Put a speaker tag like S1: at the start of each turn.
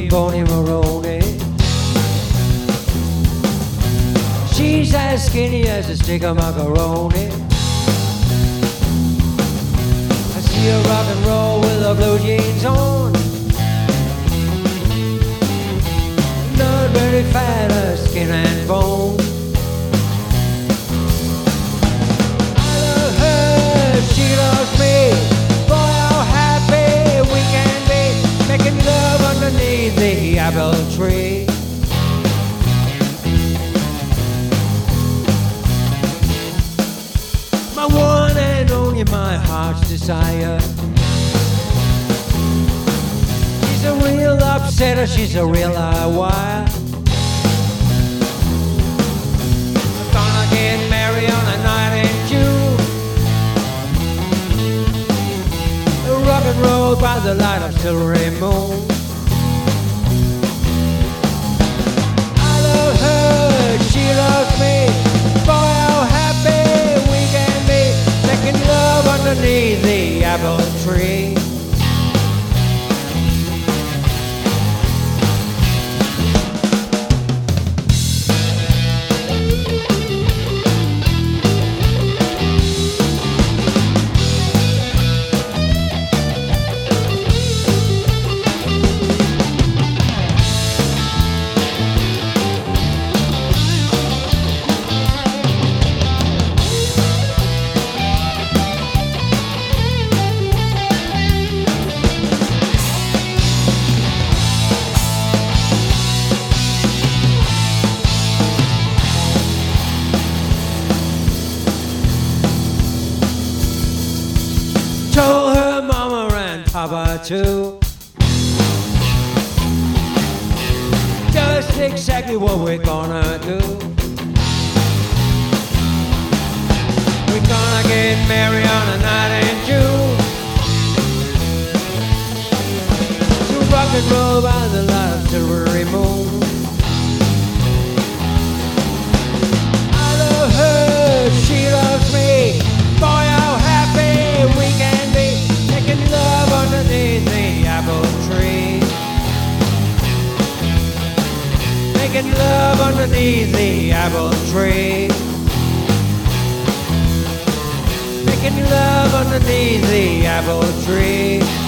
S1: bony Maroney. She's as skinny as a stick of macaroni. I see her rock and roll with her blue jeans on. Not very fat, her skin and bone. I love her, she loves me. Boy, how happy we can be, making love underneath the apple tree. My one and only, my heart's desire. She's a real upsetter, she's a real high wire. We're gonna get married on a night in June. Rock and roll by the light of silvery moon. I love her, she loves me. Boy, how happy we can be, making love underneath the apple tree. Told her mama and papa too, just exactly what we're gonna do. We're gonna get married on a night in June. To rock and roll by the light of silvery moon. I love her, she loves me. Boy, how happy we can be, making love underneath the apple tree. Making love underneath the apple tree. Making love underneath the apple tree.